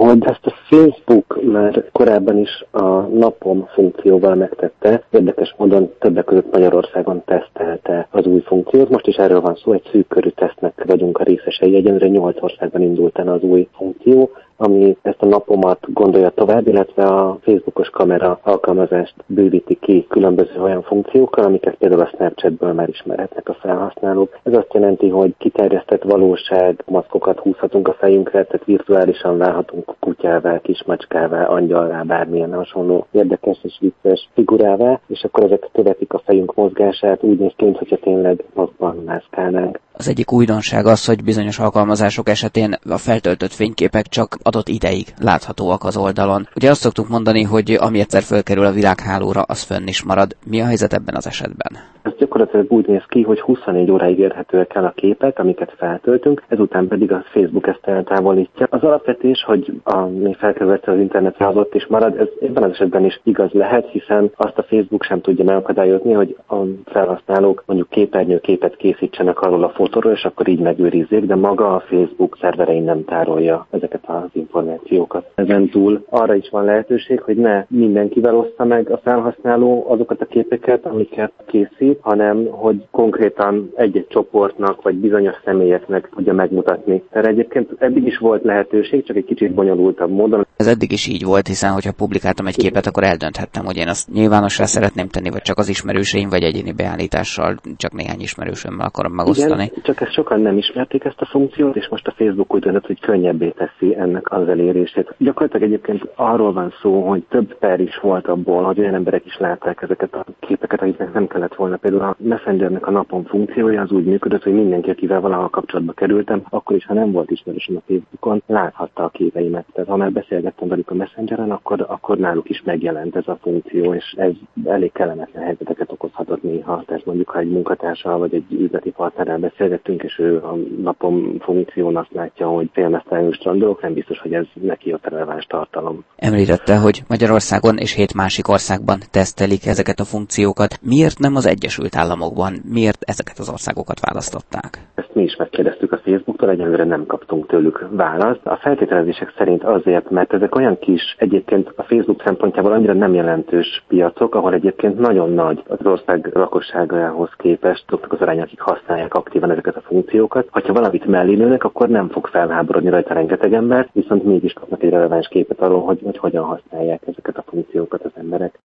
Ahogy ezt a Facebook már korábban is a napom funkcióval megtette, érdekes módon többek között Magyarországon tesztelte az új funkciót. Most is erről van szó, egy szűk körű tesztnek vagyunk a részesei. Egyenlőre 8 országban indult el az új funkció, ami ezt a napomat gondolja tovább, illetve a Facebookos kamera alkalmazást bővíti ki különböző olyan funkciókkal, amiket például a Snapchatből már ismerhetnek a felhasználók. Ez azt jelenti, hogy kiterjesztett valóság maszkokat húzhatunk a fejünkre, tehát virtuálisan válhatunk kutyává, kismacskává, angyalrá, bármilyen hasonló érdekes és vicces figurává, és akkor ezek követik a fejünk mozgását, úgy néz ki, mintha tényleg mozgban mászkálnánk. Az egyik újdonság az, hogy bizonyos alkalmazások esetén a feltöltött fényképek csak adott ideig láthatóak az oldalon. Ugye azt szoktuk mondani, hogy ami egyszer fölkerül a világhálóra, az fönn is marad. Mi a helyzet ebben az esetben? Ez gyakorlatilag úgy néz ki, hogy 24 óráig érhetőek el a képek, amiket feltöltünk, ezután pedig a Facebook ezt eltávolítja. Az alapvetés, hogy ami felkerült az internetre, az ott is marad, ez ebben az esetben is igaz lehet, hiszen azt a Facebook sem tudja megakadályozni, hogy a felhasználók mondjuk képernyőképet készítsenek arról a fotóról, és akkor így megőrizzék, de maga a Facebook szerverein nem tárolja ezeket az információkat. Ezen túl arra is van lehetőség, hogy ne mindenkivel oszta meg a felhasználó azokat a képeket, amiket készít, hanem hogy konkrétan egy-egy csoportnak vagy bizonyos személyeknek tudja megmutatni. Erre egyébként eddig is volt lehetőség, csak egy kicsit bonyolultabb módon. Ez eddig is így volt, hiszen hogyha publikáltam egy képet, akkor eldönthettem, hogy én azt nyilvánossá szeretném tenni, vagy csak az ismerőseim, vagy egyéni beállítással csak néhány ismerősömmel akarom megosztani. Igen, csak ezt sokan nem ismerték ezt a funkciót, és most a Facebook úgy döntött, hogy könnyebbé teszi ennek az elérését. Gyakorlatilag egyébként arról van szó, hogy több per is volt abból, hogy olyan emberek is látták ezeket a képeket, akiknek nem kellett volna. Például a Messengernek a napon funkciója az úgy működött, hogy mindenki, akivel valahol kapcsolatba kerültem, akkor is, ha nem volt ismerősöm a Facebookon, láthatta a képeimet. Tehát ha már beszélgettem velük a Messengeren, akkor náluk is megjelent ez a funkció, és ez elég kellemetlen helyzeteket okozhatott néha. Tehát mondjuk, ha egy munkatársal vagy egy üzleti partnerrel beszélgettünk, és ő a napom funkción azt látja, hogy félmeztelenül strandolok, nem biztos, hogy ez neki a releváns tartalom. Említette, hogy Magyarországon és 7 másik országban tesztelik ezeket a funkciókat. Miért nem az Egyesült Államokban? Miért ezeket az országokat választották? Ezt mi is megkérdeztük a Facebooktól, egyelőre nem kaptunk tőlük választ. A feltételezések szerint azért, mert ezek olyan kis, egyébként a Facebook szempontjából annyira nem jelentős piacok, ahol egyébként nagyon nagy az ország lakosságához képest azok az arányok, akik használják aktívan ezeket a funkciókat. Ha valamit mellé lőnek, akkor nem fog felháborodni rajta rengeteg ember, viszont mégis kapnak egy releváns képet arról, hogy hogyan használják ezeket a funkciókat az emberek.